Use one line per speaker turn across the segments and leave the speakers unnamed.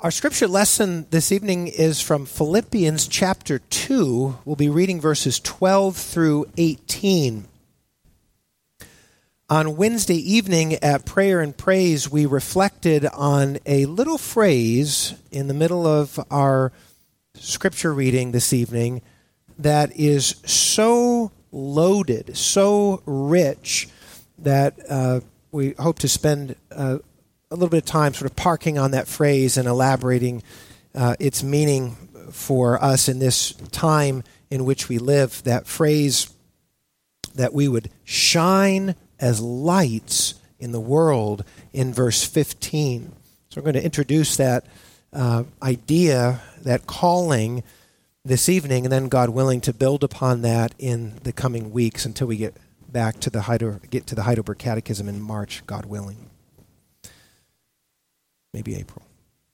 Our scripture lesson this evening is from Philippians chapter 2. We'll be reading verses 12 through 18. On Wednesday evening at Prayer and Praise, we reflected on a little phrase in the middle of our scripture reading this evening that is so loaded, so rich, that we hope to spend a little bit of time sort of parking on that phrase and elaborating its meaning for us in this time in which we live. That phrase that we would shine as lights in the world in verse 15. So we're going to introduce that idea, that calling this evening, and then God willing to build upon that in the coming weeks until we get back to the Heidelberg Catechism in March, God willing. Maybe April.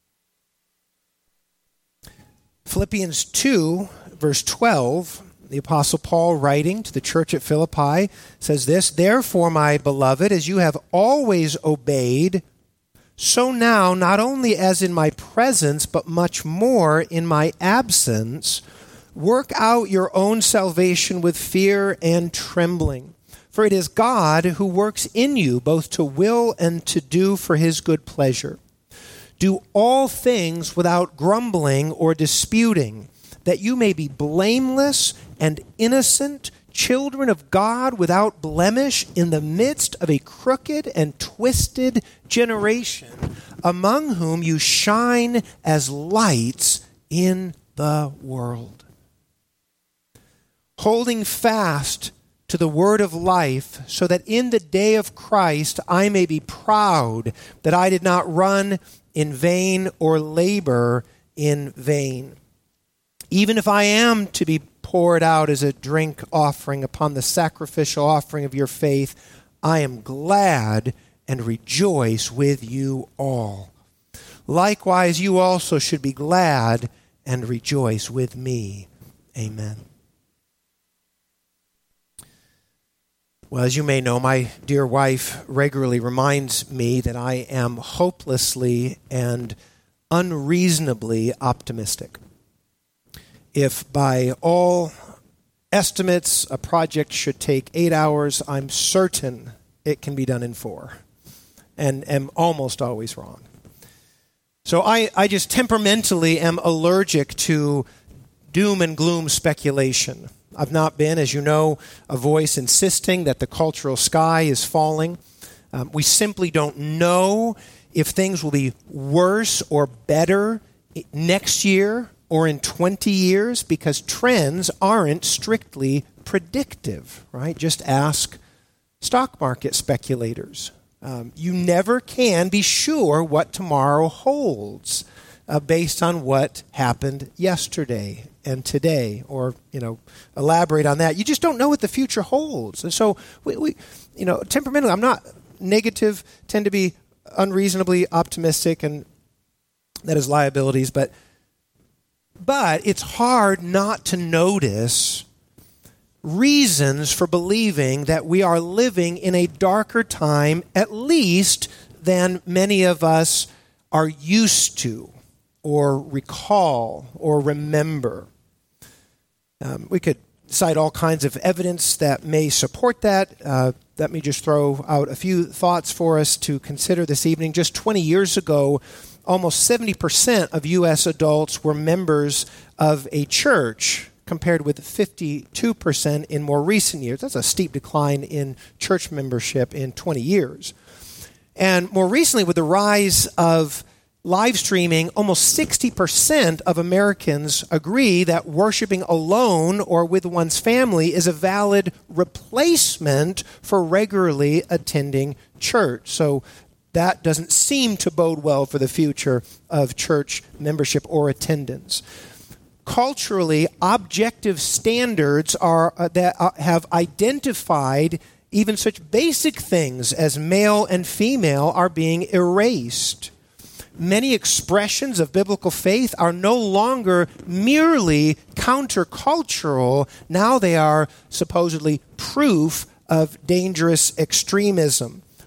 Philippians 2, verse 12, the Apostle Paul writing to the church at Philippi says this, "Therefore, my beloved, as you have always obeyed, so now, not only as in my presence, but much more in my absence, work out your own salvation with fear and trembling. For it is God who works in you both to will and to do for his good pleasure. Do all things without grumbling or disputing, that you may be blameless and innocent, children of God without blemish in the midst of a crooked and twisted generation, among whom you shine as lights in the world. Holding fast to the word of life, so that in the day of Christ I may be proud that I did not run in vain or labor in vain. Even if I am to be poured out as a drink offering upon the sacrificial offering of your faith, I am glad and rejoice with you all. Likewise, you also should be glad and rejoice with me." Amen. Well, as you may know, my dear wife regularly reminds me that I am hopelessly and unreasonably optimistic. If by all estimates a project should take 8 hours, I'm certain it can be done in 4, and am almost always wrong. So I just temperamentally am allergic to doom and gloom speculation. I've not been, as you know, a voice insisting that the cultural sky is falling. We simply don't know if things will be worse or better next year or in 20 years, because trends aren't strictly predictive, right? Just ask stock market speculators. You never can be sure what tomorrow holds based on what happened yesterday and today, or, elaborate on that. You just don't know what the future holds. And so we temperamentally, I'm not negative, tend to be unreasonably optimistic, and that is liabilities, but it's hard not to notice reasons for believing that we are living in a darker time, at least than many of us are used to, or recall, or remember. We could cite all kinds of evidence that may support that. Let me just throw out a few thoughts for us to consider this evening. Just 20 years ago, almost 70% of U.S. adults were members of a church, compared with 52% in more recent years. That's a steep decline in church membership in 20 years. And more recently, with the rise of live streaming, almost 60% of Americans agree that worshiping alone or with one's family is a valid replacement for regularly attending church. So that doesn't seem to bode well for the future of church membership or attendance. Culturally, objective standards that have identified even such basic things as male and female are being erased. Many expressions of biblical faith are no longer merely countercultural. Now they are supposedly proof of dangerous extremism.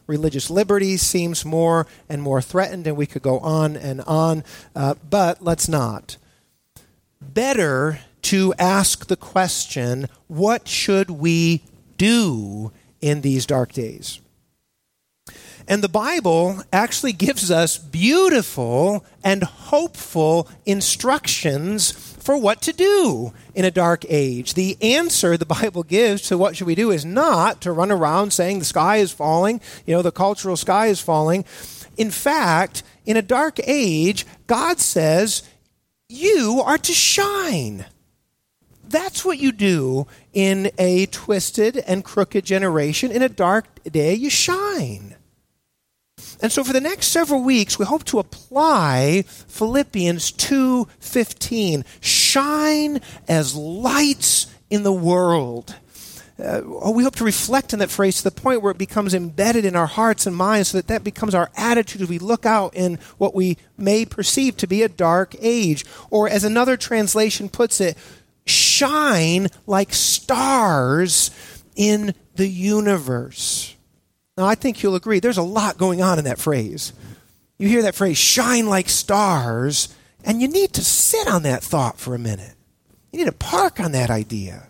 Religious liberty seems more and more threatened, and we could go on and on, but let's not. Better to ask the question, what should we do in these dark days? And the Bible actually gives us beautiful and hopeful instructions for what to do in a dark age. The answer the Bible gives to what should we do is not to run around saying the sky is falling, the cultural sky is falling. In fact, in a dark age, God says, you are to shine. That's what you do in a twisted and crooked generation. In a dark day, you shine. And so for the next several weeks, we hope to apply Philippians 2:15. Shine as lights in the world. We hope to reflect on that phrase to the point where it becomes embedded in our hearts and minds so that becomes our attitude as we look out in what we may perceive to be a dark age. Or as another translation puts it, shine like stars in the universe. Now, I think you'll agree, there's a lot going on in that phrase. You hear that phrase, shine like stars, and you need to sit on that thought for a minute. You need to park on that idea.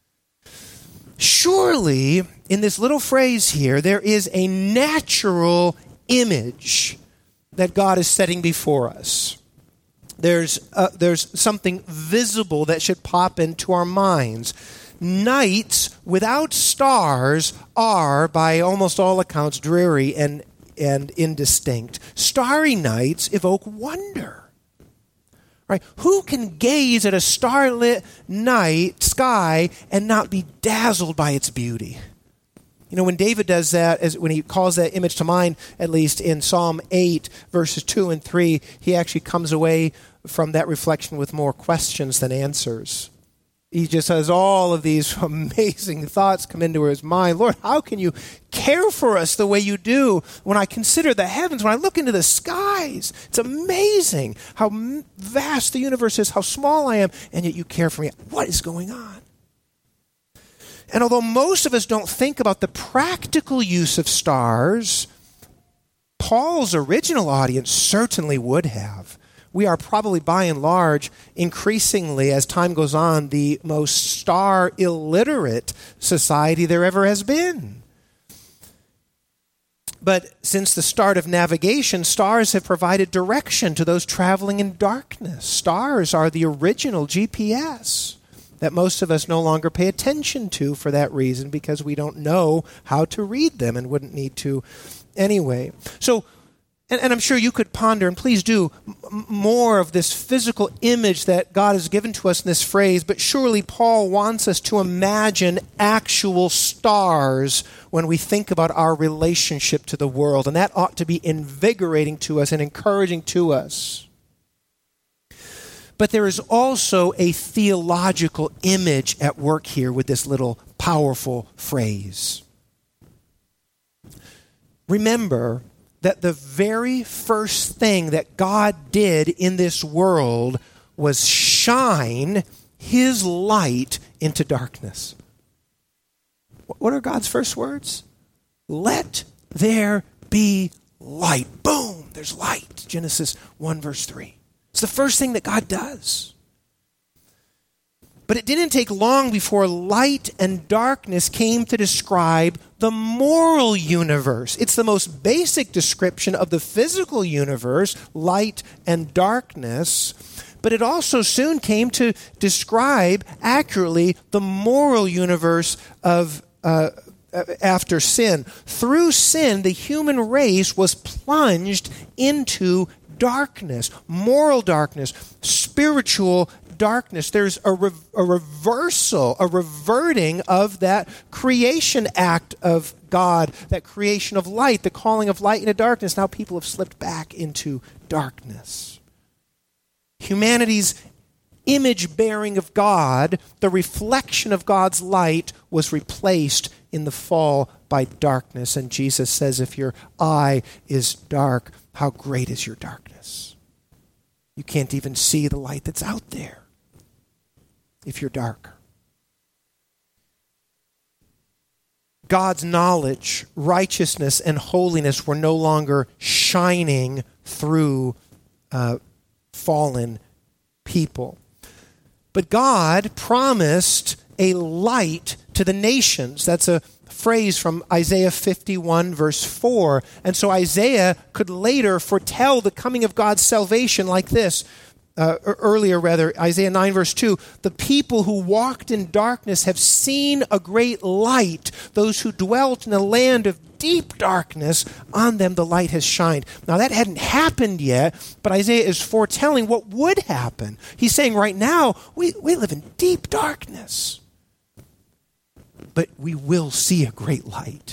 Surely, in this little phrase here, there is a natural image that God is setting before us. There's something visible that should pop into our minds. Nights without stars are, by almost all accounts, dreary and indistinct. Starry nights evoke wonder. Right? Who can gaze at a starlit night sky and not be dazzled by its beauty? When David does that, when he calls that image to mind, at least in Psalm 8, verses 2 and 3, he actually comes away from that reflection with more questions than answers. He just has all of these amazing thoughts come into his mind. Lord, how can you care for us the way you do when I consider the heavens, when I look into the skies? It's amazing how vast the universe is, how small I am, and yet you care for me. What is going on? And although most of us don't think about the practical use of stars, Paul's original audience certainly would have. We are probably, by and large, increasingly, as time goes on, the most star-illiterate society there ever has been. But since the start of navigation, stars have provided direction to those traveling in darkness. Stars are the original GPS that most of us no longer pay attention to for that reason, because we don't know how to read them and wouldn't need to anyway. So, and I'm sure you could ponder, and please do, more of this physical image that God has given to us in this phrase, but surely Paul wants us to imagine actual stars when we think about our relationship to the world, and that ought to be invigorating to us and encouraging to us. But there is also a theological image at work here with this little powerful phrase. Remember that the very first thing that God did in this world was shine his light into darkness. What are God's first words? Let there be light. Boom, there's light. Genesis 1 verse 3. It's the first thing that God does. But it didn't take long before light and darkness came to describe the moral universe. It's the most basic description of the physical universe, light and darkness. But it also soon came to describe accurately the moral universe of after sin. Through sin, the human race was plunged into darkness, moral darkness, spiritual darkness. There's a reversal, a reverting of that creation act of God, that creation of light, the calling of light into darkness. Now people have slipped back into darkness. Humanity's image bearing of God, the reflection of God's light, was replaced in the fall by darkness. And Jesus says, if your eye is dark, how great is your darkness? You can't even see the light that's out there if you're dark. God's knowledge, righteousness, and holiness were no longer shining through fallen people. But God promised a light to the nations. That's a phrase from Isaiah 51, verse 4. And so Isaiah could later foretell the coming of God's salvation like this. Isaiah 9, verse 2, the people who walked in darkness have seen a great light. Those who dwelt in a land of deep darkness, on them the light has shined. Now that hadn't happened yet, but Isaiah is foretelling what would happen. He's saying right now, we live in deep darkness. But we will see a great light.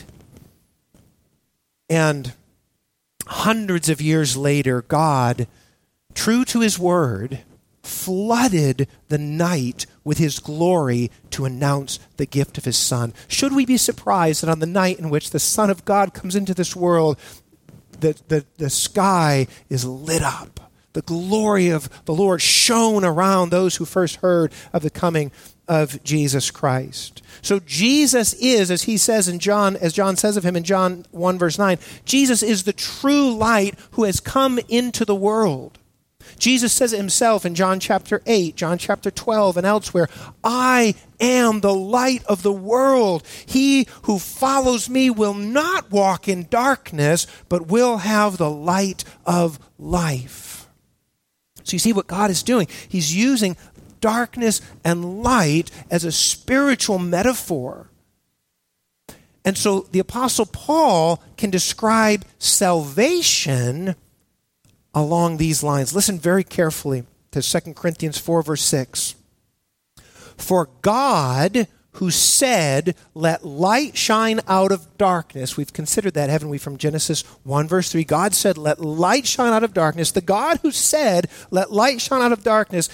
And hundreds of years later, God, true to his word, flooded the night with his glory to announce the gift of his Son. Should we be surprised that on the night in which the Son of God comes into this world, the sky is lit up? The glory of the Lord shone around those who first heard of the coming of Jesus Christ. So Jesus is, as he says in John, as John says of him in John 1 verse 9, Jesus is the true light who has come into the world. Jesus says it himself in John chapter 8, John chapter 12, and elsewhere, I am the light of the world. He who follows me will not walk in darkness, but will have the light of life. So you see what God is doing. He's using darkness and light as a spiritual metaphor. And so the Apostle Paul can describe salvation along these lines. Listen very carefully to 2 Corinthians 4, verse 6. For God, who said, let light shine out of darkness. We've considered that, haven't we, from Genesis 1, verse 3. God said, let light shine out of darkness. The God who said, let light shine out of darkness,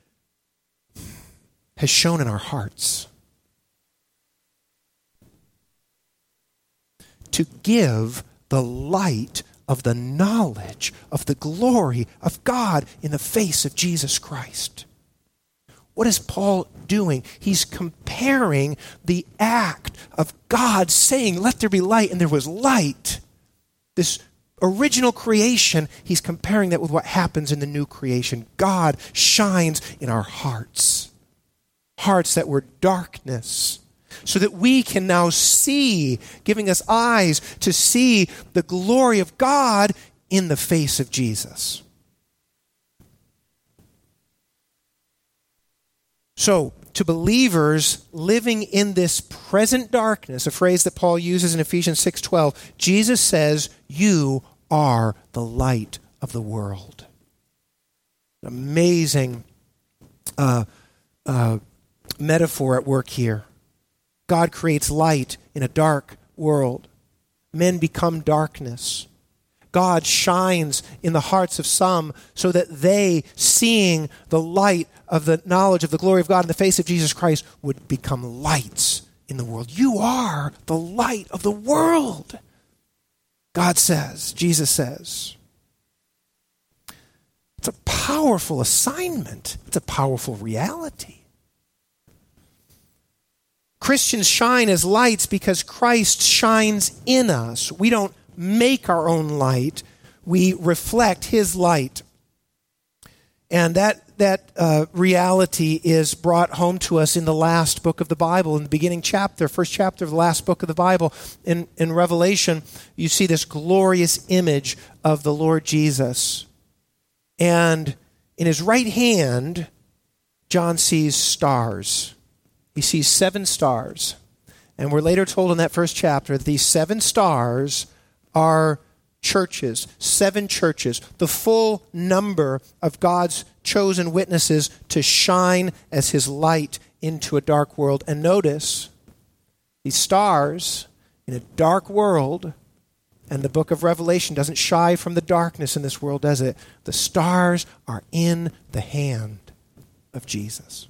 has shone in our hearts to give the light of the knowledge of the glory of God in the face of Jesus Christ. What is Paul doing? He's comparing the act of God saying, let there be light, and there was light. This original creation, he's comparing that with what happens in the new creation. God shines in our hearts. Hearts that were darkness, so that we can now see, giving us eyes to see the glory of God in the face of Jesus. So, to believers living in this present darkness, a phrase that Paul uses in Ephesians 6:12, Jesus says, you are the light of the world. Amazing metaphor at work here. God creates light in a dark world. Men become darkness. God shines in the hearts of some so that they, seeing the light of the knowledge of the glory of God in the face of Jesus Christ, would become lights in the world. You are the light of the world, God says, Jesus says. It's a powerful assignment. It's a powerful reality. Christians shine as lights because Christ shines in us. We don't make our own light. We reflect his light. And that reality is brought home to us in the last book of the Bible, in the beginning chapter, first chapter of the last book of the Bible. In Revelation, you see this glorious image of the Lord Jesus. And in his right hand, John sees stars. He sees 7 stars. And we're later told in that first chapter that these 7 stars are churches, 7 churches, the full number of God's chosen witnesses to shine as his light into a dark world. And notice, these stars in a dark world, and the book of Revelation doesn't shy from the darkness in this world, does it? The stars are in the hand of Jesus,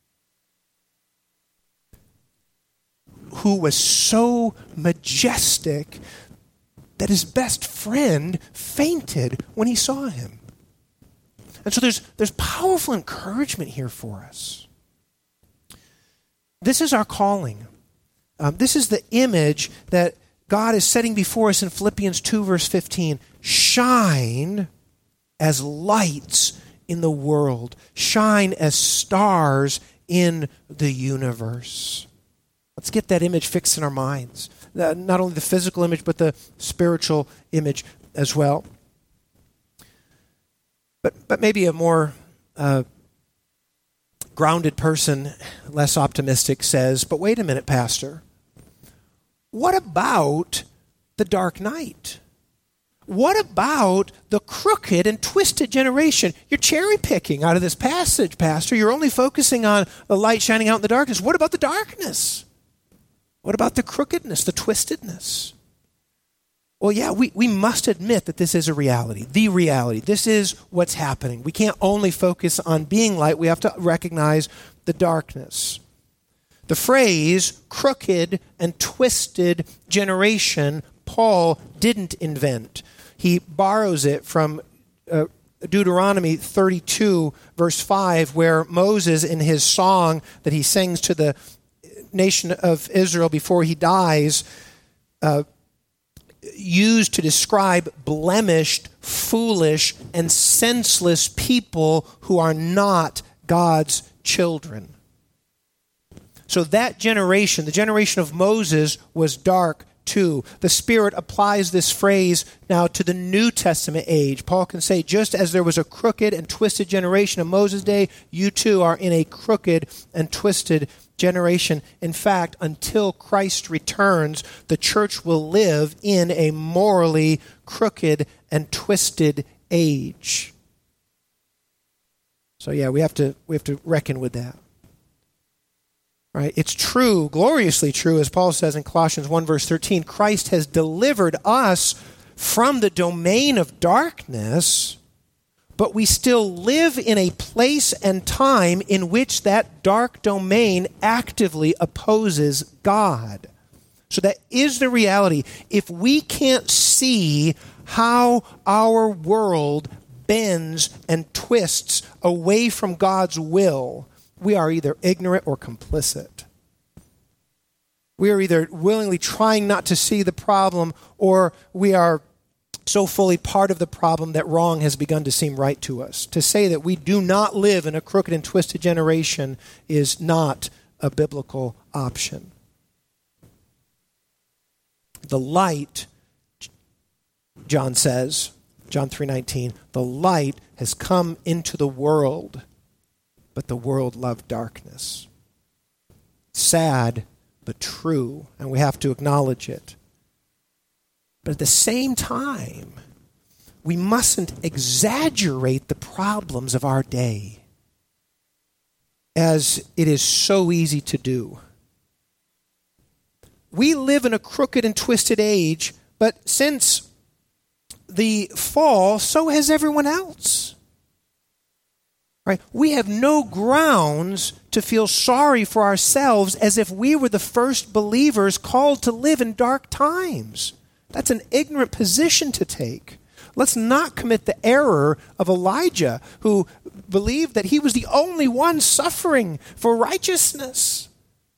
who was so majestic that his best friend fainted when he saw him. And so there's powerful encouragement here for us. This is our calling. This is the image that God is setting before us in Philippians 2, verse 15. Shine as lights in the world. Shine as stars in the universe. Let's get that image fixed in our minds. Not only the physical image, but the spiritual image as well. But maybe a more grounded person, less optimistic, says, but wait a minute, Pastor. What about the dark night? What about the crooked and twisted generation? You're cherry picking out of this passage, Pastor. You're only focusing on the light shining out in the darkness. What about the darkness? What about the crookedness, the twistedness? Well, yeah, we must admit that this is a reality, the reality. This is what's happening. We can't only focus on being light. We have to recognize the darkness. The phrase crooked and twisted generation, Paul didn't invent. He borrows it from Deuteronomy 32, verse 5, where Moses, in his song that he sings to the nation of Israel before he dies, used to describe blemished, foolish, and senseless people who are not God's children. So that generation, the generation of Moses, was dark too. The Spirit applies this phrase now to the New Testament age. Paul can say, just as there was a crooked and twisted generation in Moses' day, you too are in a crooked and twisted generation. In fact, until Christ returns, the church will live in a morally crooked and twisted age. So yeah, we have to reckon with that. Right? It's true, gloriously true, as Paul says in Colossians 1, verse 13, Christ has delivered us from the domain of darkness, but we still live in a place and time in which that dark domain actively opposes God. So that is the reality. If we can't see how our world bends and twists away from God's will, we are either ignorant or complicit. We are either willingly trying not to see the problem, or we are so fully part of the problem that wrong has begun to seem right to us. To say that we do not live in a crooked and twisted generation is not a biblical option. The light, John says, John 3:19, the light has come into the world, but the world loved darkness. Sad, but true, and we have to acknowledge it. But at the same time, we mustn't exaggerate the problems of our day, as it is so easy to do. We live in a crooked and twisted age, but since the fall, so has everyone else. Right? We have no grounds to feel sorry for ourselves as if we were the first believers called to live in dark times. That's an ignorant position to take. Let's not commit the error of Elijah, who believed that he was the only one suffering for righteousness.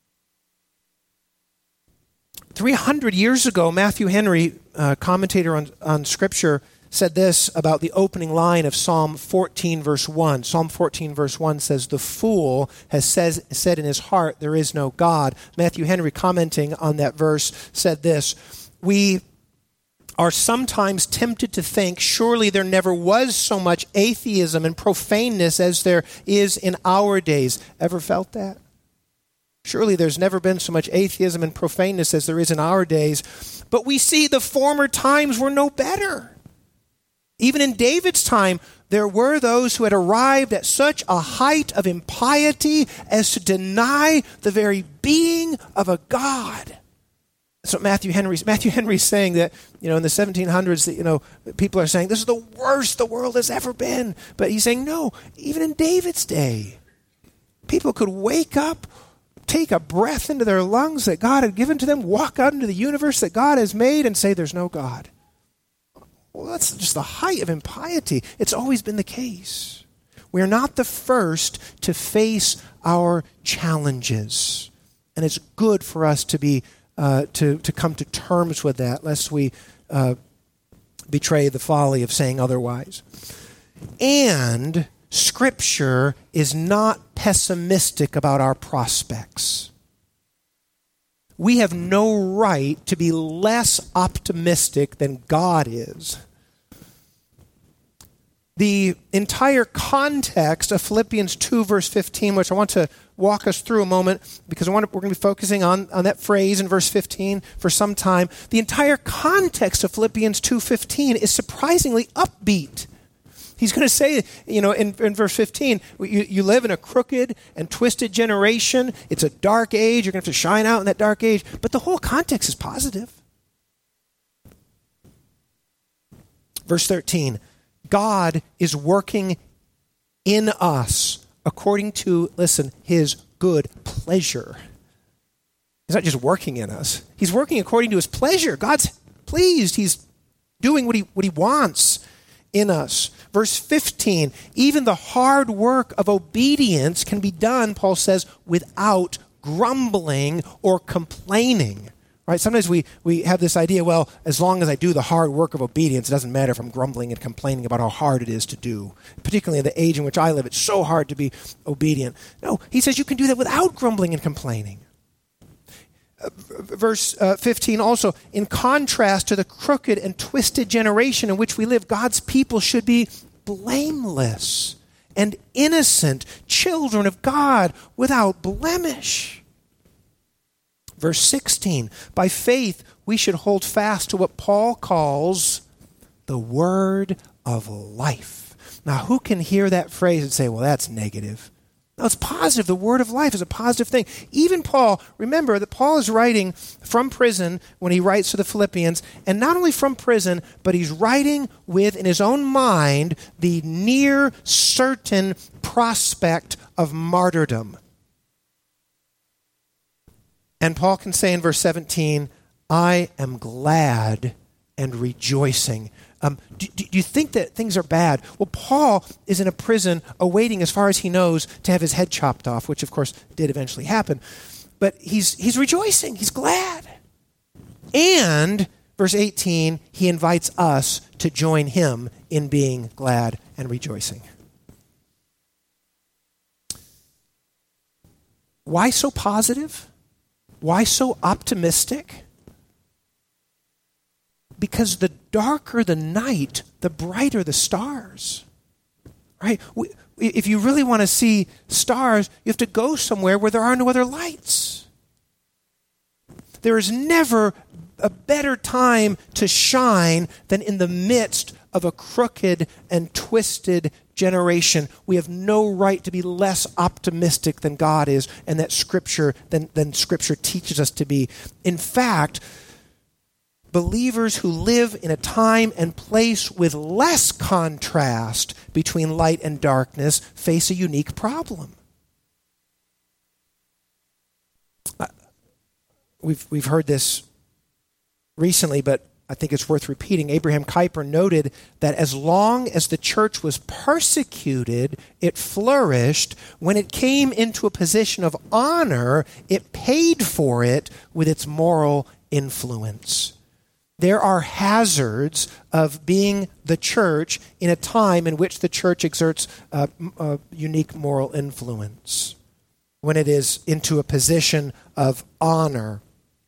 300 years ago, Matthew Henry, commentator on Scripture, said this about the opening line of Psalm 14, verse 1. Psalm 14, verse 1 says, "The fool has said in his heart, there is no God." Matthew Henry, commenting on that verse, said this, "We are sometimes tempted to think, surely there never was so much atheism and profaneness as there is in our days." Ever felt that? Surely there's never been so much atheism and profaneness as there is in our days. But we see the former times were no better. Even in David's time, there were those who had arrived at such a height of impiety as to deny the very being of a God. So Matthew Henry's saying that, in the 1700s, that, people are saying this is the worst the world has ever been. But he's saying, no, even in David's day, people could wake up, take a breath into their lungs that God had given to them, walk out into the universe that God has made, and say there's no God. Well, that's just the height of impiety. It's always been the case. We're not the first to face our challenges. And it's good for us to be to come to terms with that, lest we betray the folly of saying otherwise. And Scripture is not pessimistic about our prospects. We have no right to be less optimistic than God is. The entire context of Philippians 2, verse 15, which I want to walk us through a moment, because we're going to be focusing on that phrase in verse 15 for some time. The entire context of Philippians 2:15 is surprisingly upbeat. He's going to say, in verse 15, you live in a crooked and twisted generation. It's a dark age. You're going to have to shine out in that dark age. But the whole context is positive. Verse 13, God is working in us according to, listen, his good pleasure. He's not just working in us. He's working according to his pleasure. God's pleased. He's doing what he wants in us. Verse 15, even the hard work of obedience can be done, Paul says, without grumbling or complaining. Right? Sometimes we have this idea, well, as long as I do the hard work of obedience, it doesn't matter if I'm grumbling and complaining about how hard it is to do. Particularly in the age in which I live, it's so hard to be obedient. No, he says you can do that without grumbling and complaining. Verse 15 also, in contrast to the crooked and twisted generation in which we live, God's people should be blameless and innocent, children of God without blemish. Verse 16, by faith we should hold fast to what Paul calls the word of life. Now, who can hear that phrase and say, well, that's negative? No, it's positive. The word of life is a positive thing. Even Paul, remember that Paul is writing from prison when he writes to the Philippians, and not only from prison, but he's writing with, in his own mind, the near certain prospect of martyrdom. And Paul can say in verse 17, I am glad and rejoicing. Do you think that things are bad? Well, Paul is in a prison awaiting, as far as he knows, to have his head chopped off, which of course did eventually happen. But he's rejoicing. He's glad. And, verse 18, he invites us to join him in being glad and rejoicing. Why so positive? Why so optimistic? Because the darker the night, the brighter the stars. Right? If you really want to see stars, you have to go somewhere where there are no other lights. There is never a better time to shine than in the midst of a crooked and twisted generation. We have no right to be less optimistic than God is, and that Scripture than Scripture teaches us to be. In fact, believers who live in a time and place with less contrast between light and darkness face a unique problem. We've heard this recently, but I think it's worth repeating. Abraham Kuyper noted that as long as the church was persecuted, it flourished. When it came into a position of honor, it paid for it with its moral influence. There are hazards of being the church in a time in which the church exerts unique moral influence, when it is into a position of honor.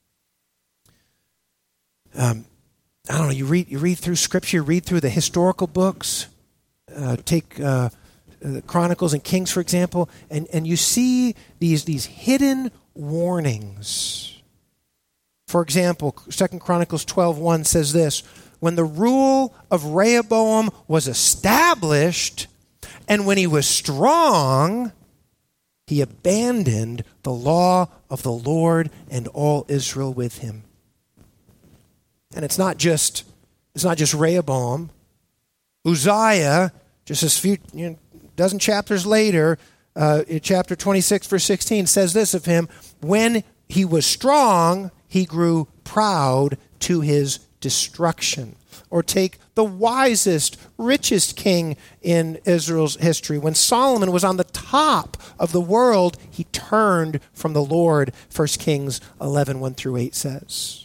I don't know, you read through Scripture, you read through the historical books, take the Chronicles and Kings, for example, and you see these hidden warnings. For example, 2 Chronicles 12:1 says this, when the rule of Rehoboam was established, and when he was strong, he abandoned the law of the Lord and all Israel with him. And it's not just Rehoboam. Uzziah, just a dozen chapters later, in chapter 26, verse 16, says this of him, when he was strong, he grew proud to his destruction. Or take the wisest, richest king in Israel's history. When Solomon was on the top of the world, he turned from the Lord, 1 Kings 11, 1-8 says.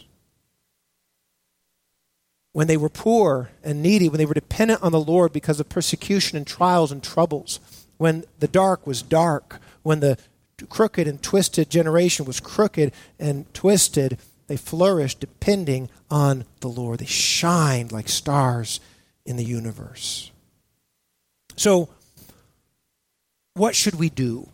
When they were poor and needy, when they were dependent on the Lord because of persecution and trials and troubles, when the dark was dark, when the crooked and twisted generation was crooked and twisted, they flourished depending on the Lord. They shined like stars in the universe. So, what should we do?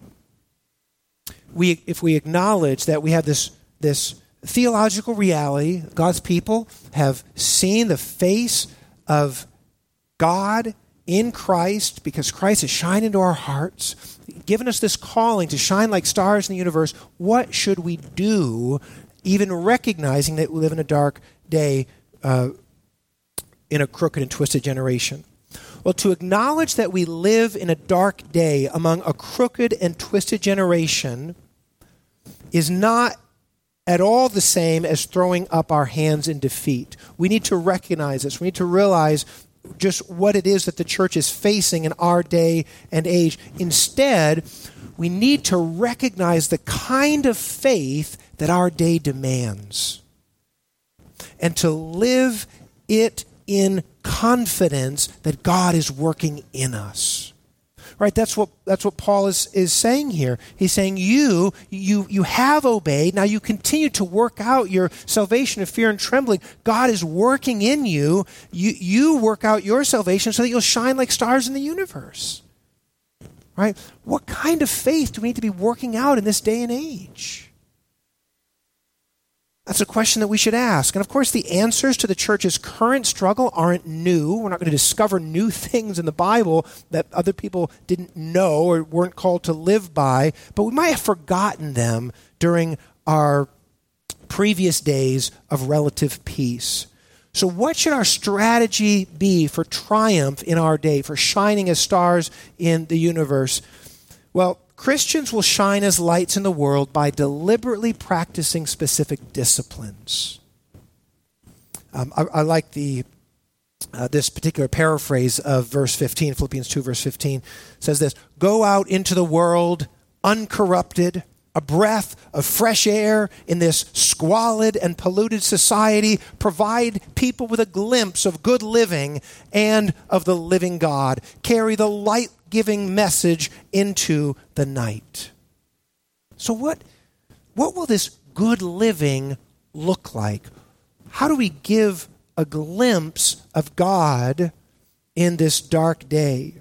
If we acknowledge that we have this theological reality, God's people have seen the face of God in Christ because Christ has shined into our hearts, given us this calling to shine like stars in the universe. What should we do, even recognizing that we live in a dark day in a crooked and twisted generation? Well, to acknowledge that we live in a dark day among a crooked and twisted generation is not at all the same as throwing up our hands in defeat. We need to recognize this. We need to realize just what it is that the church is facing in our day and age. Instead, we need to recognize the kind of faith that our day demands and to live it in confidence that God is working in us. Right? That's what Paul is saying here. He's saying you have obeyed. Now you continue to work out your salvation in fear and trembling. God is working in you. You work out your salvation so that you'll shine like stars in the universe. Right? What kind of faith do we need to be working out in this day and age? That's a question that we should ask. And of course, the answers to the church's current struggle aren't new. We're not going to discover new things in the Bible that other people didn't know or weren't called to live by, but we might have forgotten them during our previous days of relative peace. So what should our strategy be for triumph in our day, for shining as stars in the universe? Well, Christians will shine as lights in the world by deliberately practicing specific disciplines. I like this particular paraphrase of verse 15, Philippians 2, verse 15, says this: "Go out into the world uncorrupted, a breath of fresh air in this squalid and polluted society. Provide people with a glimpse of good living and of the living God. Carry the light-giving message into the night." So what will this good living look like? How do we give a glimpse of God in this dark day?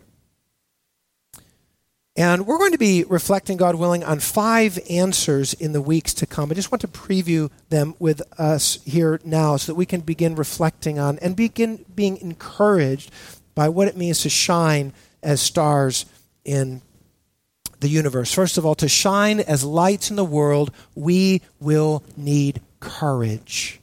And we're going to be reflecting, God willing, on 5 answers in the weeks to come. I just want to preview them with us here now so that we can begin reflecting on and begin being encouraged by what it means to shine as stars in the universe. First of all, to shine as lights in the world, we will need courage.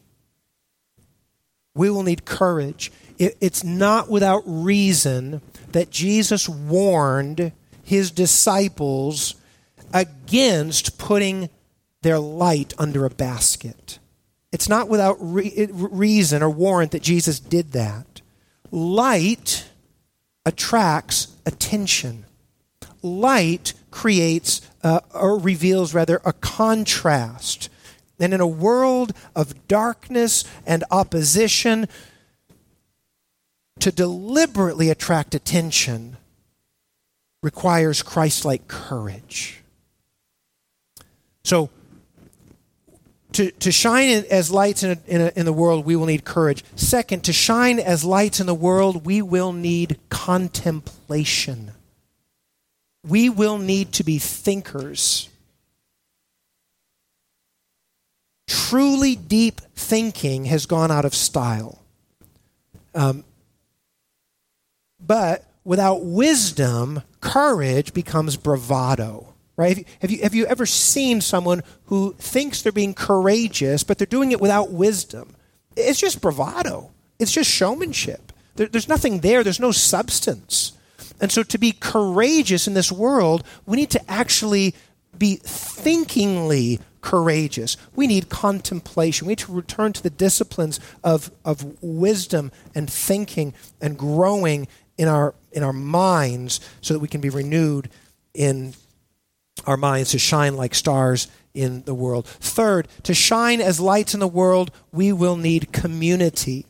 We will need courage. It's not without reason that Jesus warned his disciples against putting their light under a basket. It's not without reason or warrant that Jesus did that. Light attracts attention. Light creates or reveals rather a contrast. And in a world of darkness and opposition, to deliberately attract attention requires Christ-like courage. So, to shine as lights in the world, we will need courage. Second, to shine as lights in the world, we will need contemplation. We will need to be thinkers. Truly deep thinking has gone out of style. But without wisdom, courage becomes bravado, right? Have you ever seen someone who thinks they're being courageous, but they're doing it without wisdom? It's just bravado. It's just showmanship. There's nothing there. There's no substance. And so to be courageous in this world, we need to actually be thinkingly courageous. We need contemplation. We need to return to the disciplines of wisdom and thinking and growing in our minds so that we can be renewed in our minds to shine like stars in the world. Third, to shine as lights in the world, we will need community.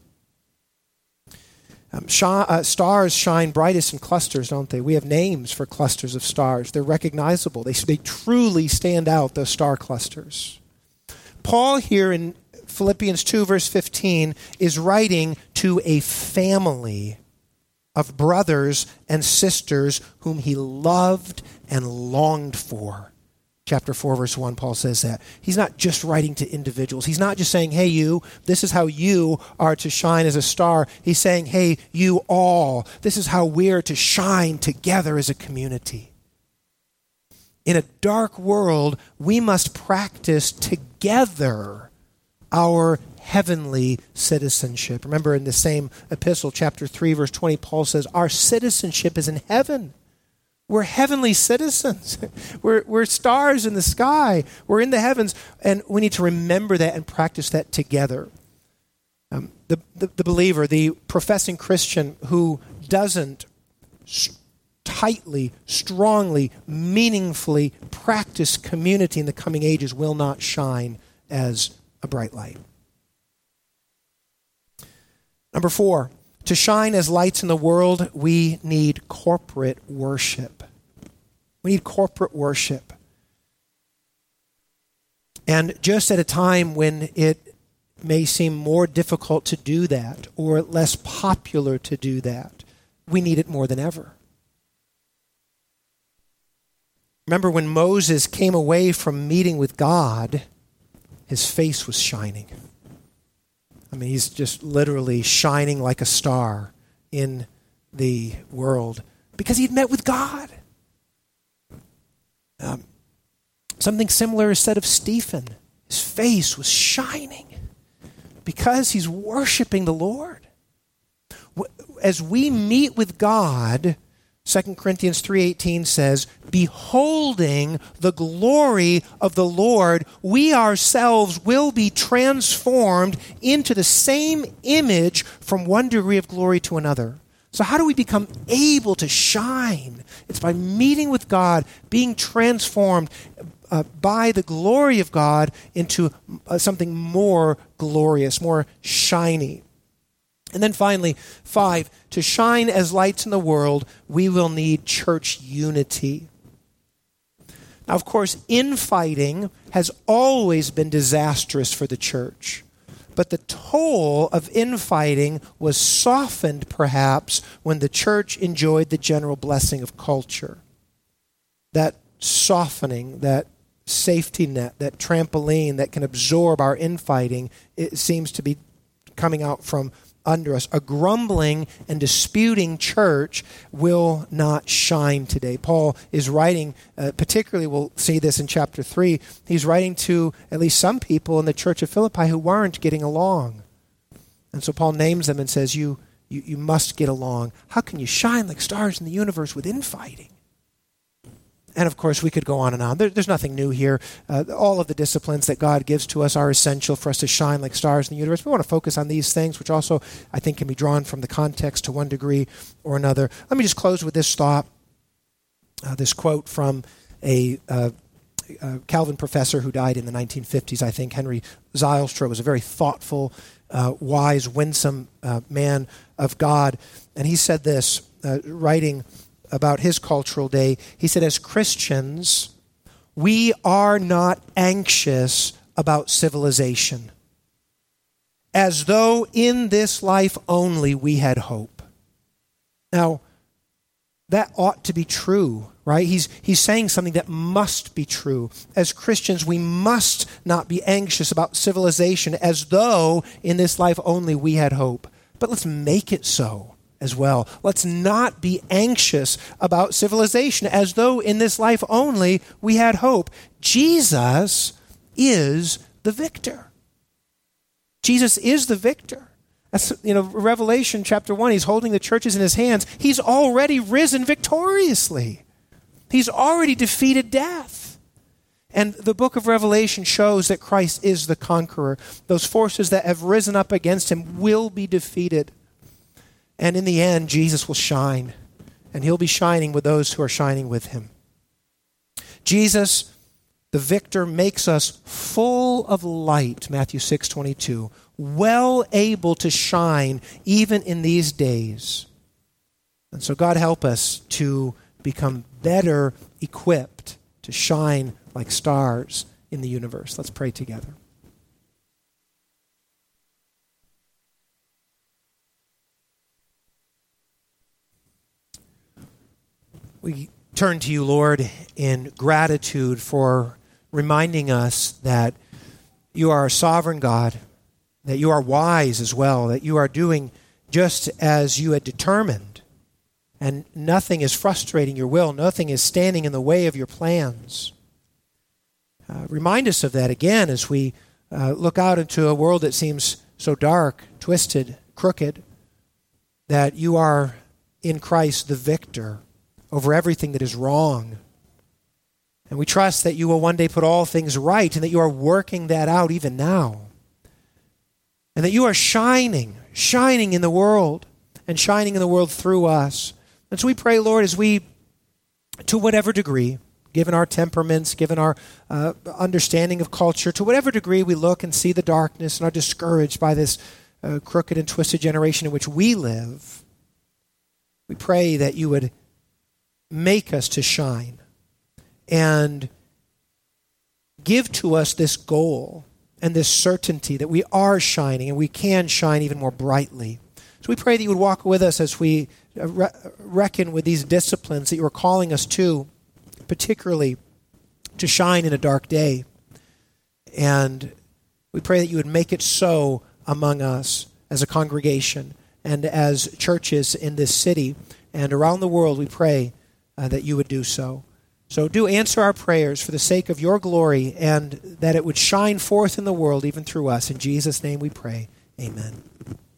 Stars shine brightest in clusters, don't they? We have names for clusters of stars. They're recognizable. They truly stand out, those star clusters. Paul here in Philippians 2, verse 15, is writing to a family of brothers and sisters whom he loved and longed for. Chapter 4, verse 1, Paul says that. He's not just writing to individuals. He's not just saying, hey, you, this is how you are to shine as a star. He's saying, hey, you all, this is how we're to shine together as a community. In a dark world, we must practice together our heavenly citizenship. Remember in the same epistle, chapter 3, verse 20, Paul says, our citizenship is in heaven. We're heavenly citizens. We're stars in the sky. We're in the heavens, and we need to remember that and practice that together. The believer, the professing Christian who doesn't tightly, strongly, meaningfully practice community in the coming ages will not shine as a bright light. Number 4, to shine as lights in the world, we need corporate worship. We need corporate worship. And just at a time when it may seem more difficult to do that or less popular to do that, we need it more than ever. Remember when Moses came away from meeting with God, his face was shining. I mean, he's just literally shining like a star in the world because he'd met with God. Something similar is said of Stephen. His face was shining because he's worshiping the Lord. As we meet with God, 2 Corinthians 3:18 says, beholding the glory of the Lord, we ourselves will be transformed into the same image from one degree of glory to another. So how do we become able to shine? It's by meeting with God, being transformed by the glory of God into something more glorious, more shiny. And then finally, 5, to shine as lights in the world, we will need church unity. Now, of course, infighting has always been disastrous for the church. But the toll of infighting was softened, perhaps, when the church enjoyed the general blessing of culture. That softening, that safety net, that trampoline that can absorb our infighting, it seems to be coming out from under us. A grumbling and disputing church will not shine today. Paul is writing, particularly we'll see this in chapter 3, he's writing to at least some people in the church of Philippi who weren't getting along. And so Paul names them and says, you must get along. How can you shine like stars in the universe with infighting? And of course, we could go on and on. There's nothing new here. All of the disciplines that God gives to us are essential for us to shine like stars in the universe. We want to focus on these things, which also, I think, can be drawn from the context to one degree or another. Let me just close with this thought, this quote from a Calvin professor who died in the 1950s, I think. Henry Zylstra was a very thoughtful, wise, winsome man of God. And he said this, writing about his cultural day. He said, as Christians, we are not anxious about civilization, as though in this life only we had hope. Now, that ought to be true, right? He's saying something that must be true. As Christians, we must not be anxious about civilization, as though in this life only we had hope. But let's make it so as well. Let's not be anxious about civilization as though in this life only we had hope. Jesus is the victor. Jesus is the victor. That's, Revelation chapter 1, he's holding the churches in his hands. He's already risen victoriously. He's already defeated death. And the book of Revelation shows that Christ is the conqueror. Those forces that have risen up against him will be defeated. And in the end, Jesus will shine. And he'll be shining with those who are shining with him. Jesus, the victor, makes us full of light, Matthew 6:22, well able to shine even in these days. And so God help us to become better equipped to shine like stars in the universe. Let's pray together. We turn to you, Lord, in gratitude for reminding us that you are a sovereign God, that you are wise as well, that you are doing just as you had determined, and nothing is frustrating your will, nothing is standing in the way of your plans. Remind us of that again as we look out into a world that seems so dark, twisted, crooked, that you are in Christ the victor over everything that is wrong. And we trust that you will one day put all things right and that you are working that out even now. And that you are shining in the world and shining in the world through us. And so we pray, Lord, as we, to whatever degree, given our temperaments, given our understanding of culture, to whatever degree we look and see the darkness and are discouraged by this crooked and twisted generation in which we live, we pray that you would make us to shine and give to us this goal and this certainty that we are shining and we can shine even more brightly. So we pray that you would walk with us as we reckon with these disciplines that you are calling us to, particularly to shine in a dark day. And we pray that you would make it so among us as a congregation and as churches in this city and around the world. We pray that you would do so. So do answer our prayers for the sake of your glory and that it would shine forth in the world even through us. In Jesus' name we pray. Amen.